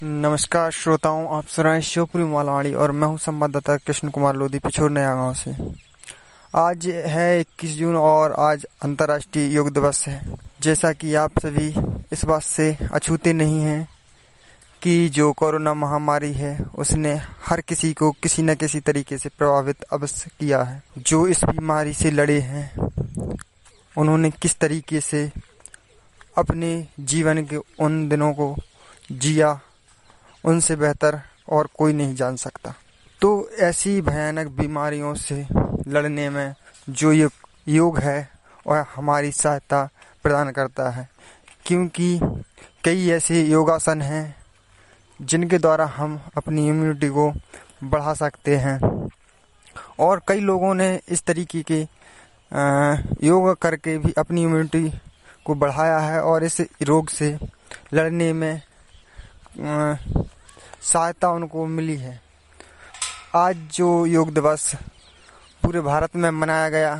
नमस्कार श्रोताओं, आप सुन रहे हैं शिवपुरी मालवाड़ी और मैं हूं संवाददाता कृष्ण कुमार लोधी पिछोर नया गांव से। आज है 21 जून और आज अंतर्राष्ट्रीय योग दिवस है। जैसा कि आप सभी इस बात से अछूते नहीं हैं कि जो कोरोना महामारी है उसने हर किसी को किसी न किसी तरीके से प्रभावित अवश्य किया है। जो इस बीमारी से लड़े हैं उन्होंने किस तरीके से अपने जीवन के उन दिनों को जिया, उनसे बेहतर और कोई नहीं जान सकता। तो ऐसी भयानक बीमारियों से लड़ने में जो योग है वह हमारी सहायता प्रदान करता है, क्योंकि कई ऐसे योगासन हैं जिनके द्वारा हम अपनी इम्यूनिटी को बढ़ा सकते हैं। और कई लोगों ने इस तरीके के योग करके भी अपनी इम्यूनिटी को बढ़ाया है और इस रोग से लड़ने में सहायता उनको मिली है। आज जो योग दिवस पूरे भारत में मनाया गया,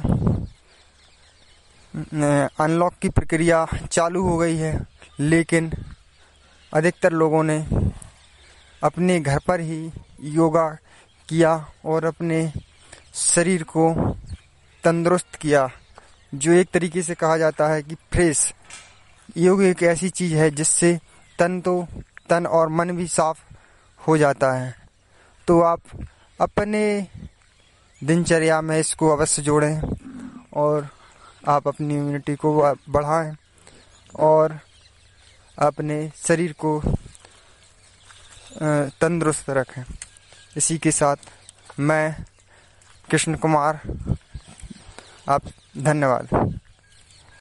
अनलॉक की प्रक्रिया चालू हो गई है, लेकिन अधिकतर लोगों ने अपने घर पर ही योगा किया और अपने शरीर को तंदुरुस्त किया। जो एक तरीके से कहा जाता है कि फ्रेश योग एक ऐसी चीज है जिससे तन और मन भी साफ हो जाता है। तो आप अपने दिनचर्या में इसको अवश्य जोड़ें और आप अपनी इम्यूनिटी को बढ़ाएं और अपने शरीर को तंदुरुस्त रखें। इसी के साथ मैं कृष्ण कुमार, आप धन्यवाद।